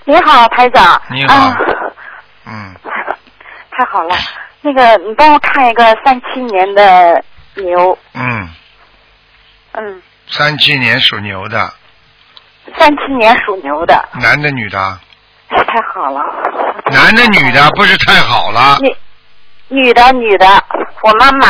你好，台长。 你好。 太好了，那个你帮我看一个37年的牛。 37年属牛的。 37年属牛的。 男的女的？ 太好了。 男的女的不是太好了。 女的，我妈妈。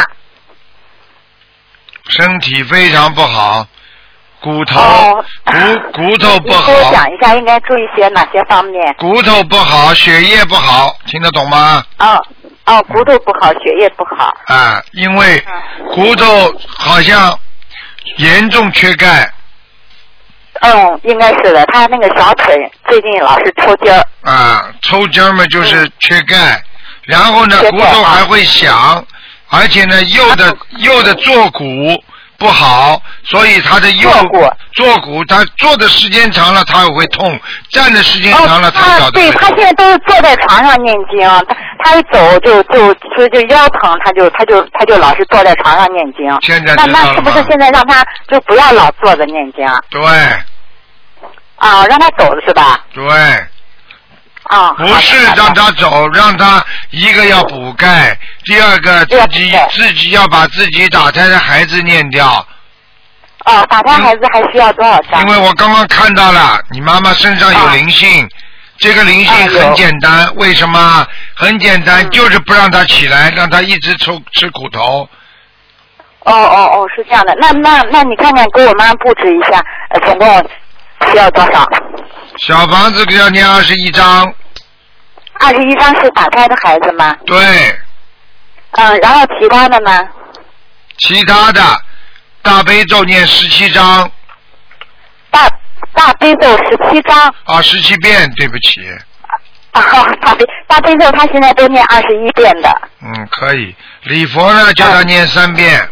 身体非常不好，骨头不好。 你给我讲一下应该注意些哪些方面？ 骨头不好，血液不好，听得懂吗？ 骨头不好，血液不好。 因为骨头好像严重缺钙。 应该是的，他那个小腿最近老是抽筋儿。 抽筋儿嘛就是缺钙，然后呢骨头还会响。而且呢，右的坐骨不好，所以他的坐骨，他坐的时间长了，他也会痛；站的时间长了，他脚都会痛。对，他现在都是坐在床上念经，他一走就腰疼，他就老是坐在床上念经。 现在知道了吗？ 那是不是现在让他就不要老坐着念经？ 对。 让他走是吧？ 对。不是让他走，让他一个要补钙，第二个自己要把自己打胎的孩子念掉。 打胎孩子还需要多少张？ 因为我刚刚看到了，你妈妈身上有灵性，这个灵性很简单，为什么？很简单，就是不让他起来，让他一直吃苦头。 是这样的，那你看看给我妈布置一下，总共需要多少？ 小房子要念21张。 21张是打胎的孩子吗？ 对。 然后其他的呢？ 其他的大悲咒念17张。 大悲咒17张。 17遍，对不起。 大悲咒他现在都念21遍的。 可以。礼佛呢，叫他念3遍。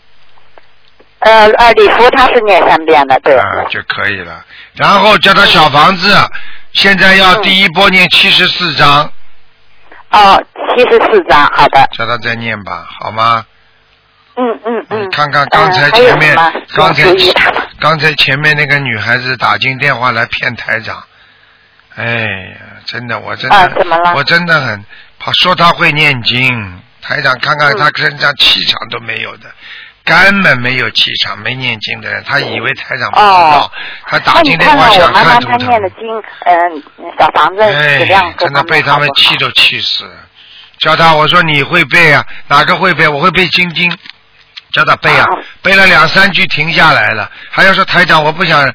礼佛他是念3遍的，对。 就可以了。然后叫他小房子，现在要第一波念74张。74张，好的。叫他再念吧，好吗？你看看刚才前面，刚才前面那个女孩子打进电话来骗台长，哎呀，真的，我真的很怕说他会念经，台长看看他身上气场都没有的。根本没有气场，没念经的人，他以为台长不知道，他打进电话想看图腾。他念的经， 小房子质量真的被他们气都气死了。叫他，我说你会背啊？哪个会背？我会背心经。叫他背啊，背了2-3句停下来了，还要说台长，我不想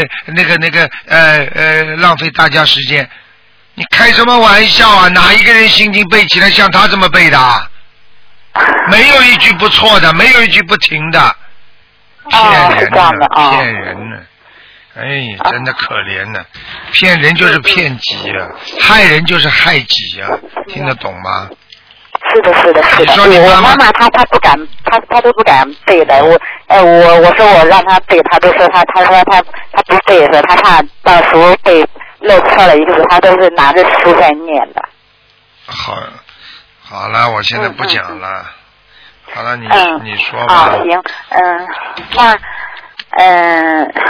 浪费大家时间。你开什么玩笑啊？哪一个人心经背起来像他这么背的？没有一句不错的，没有一句不停的，骗人呢，骗人呢，哎呀，真的可怜呢，骗人就是骗己啊，害人就是害己啊，听得懂吗？ 是的。 你说你我妈妈她不敢，她都不敢背的。我说我让她背，她都说她说她不背，说她怕到时候背漏错了一个字，她都是拿着书在念的。 好了，我现在不讲了。好了，你说吧。 行，